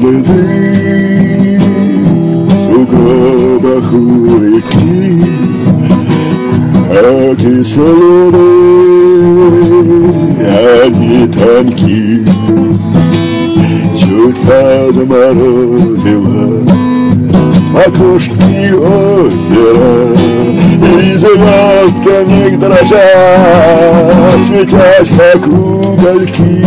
следы в сугробах у реки, а кислоты они тонки. Чуть подморозило макушки озера, и звезды в них дрожат, светясь как угольки.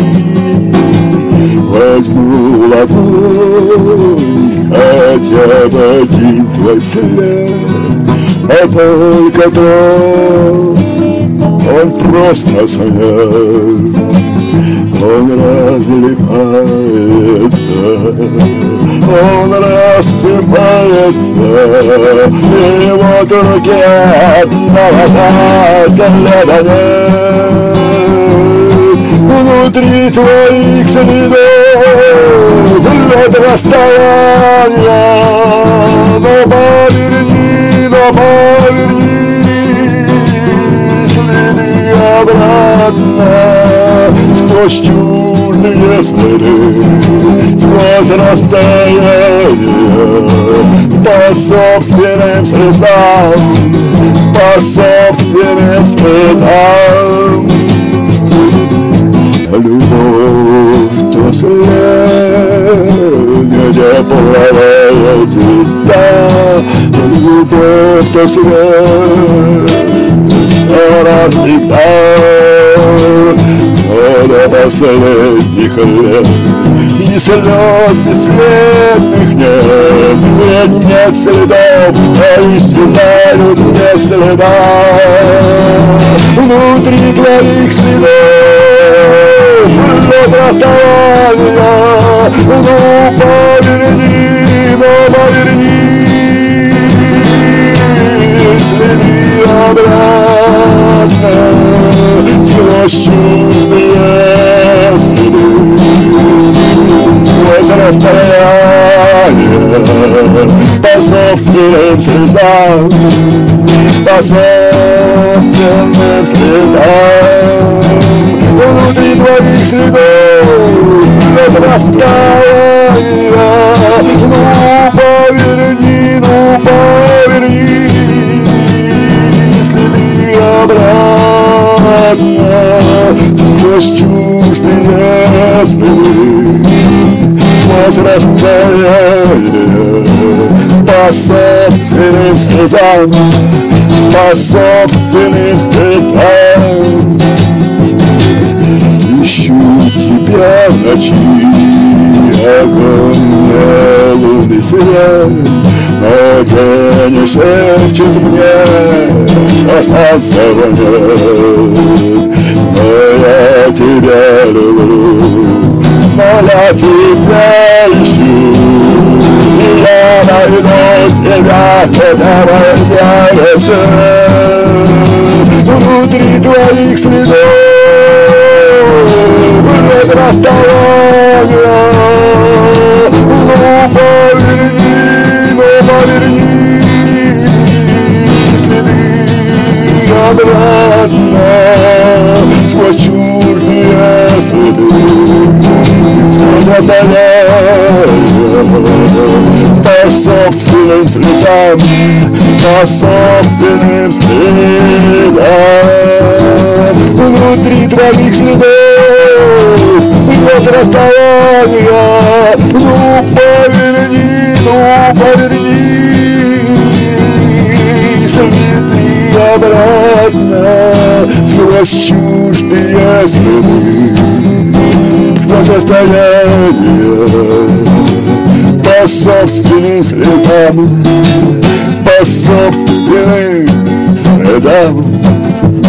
Возьму ладонь, хотя бы один твой след, а только тот, он просто след. Он разлипается, он рассыпается, и вот в руке одного следа нет. Внутри твоих следов лед расстояния, но поверни, следы обратно. Сквозь чуждые следы, сквозь расстояние, по собственным следам, по собственным следам. Любовь то след, где плавает звезда, любовь то след, навсегда. До последних лет и слез бесследных нет, ведь нет следов, а исчезают без следа. Внутри твоих следов лед расстояния, ну поверни, следы обратно. Сквозь чуждые следы, сквозь расстояние, по собственным следам, по собственным следам. Внутри твоих следов лед расстояния, ну поверни, следы обратно. Сквозь чуждые следы, сквозь расстояние, по собственным следам, по собственным следам. Ищу тебя в ночи, огонь лунный свет, но тени шепчет мне, шататься нет. Но я тебя люблю, но я тебя ищу, и я найду тебя, когда я решу. Внутри твоих следов лед расстояния, ну поверни, следы обратно. Сквозь чуждые следы, сквозь расстояние, по собственным следам, по собственным следам. Внутри твоих следов лед расстояния, ну поверни, следы обратно. Сквозь чуждые следы, сквозь расстояние, по собственным следам, по собственным следам.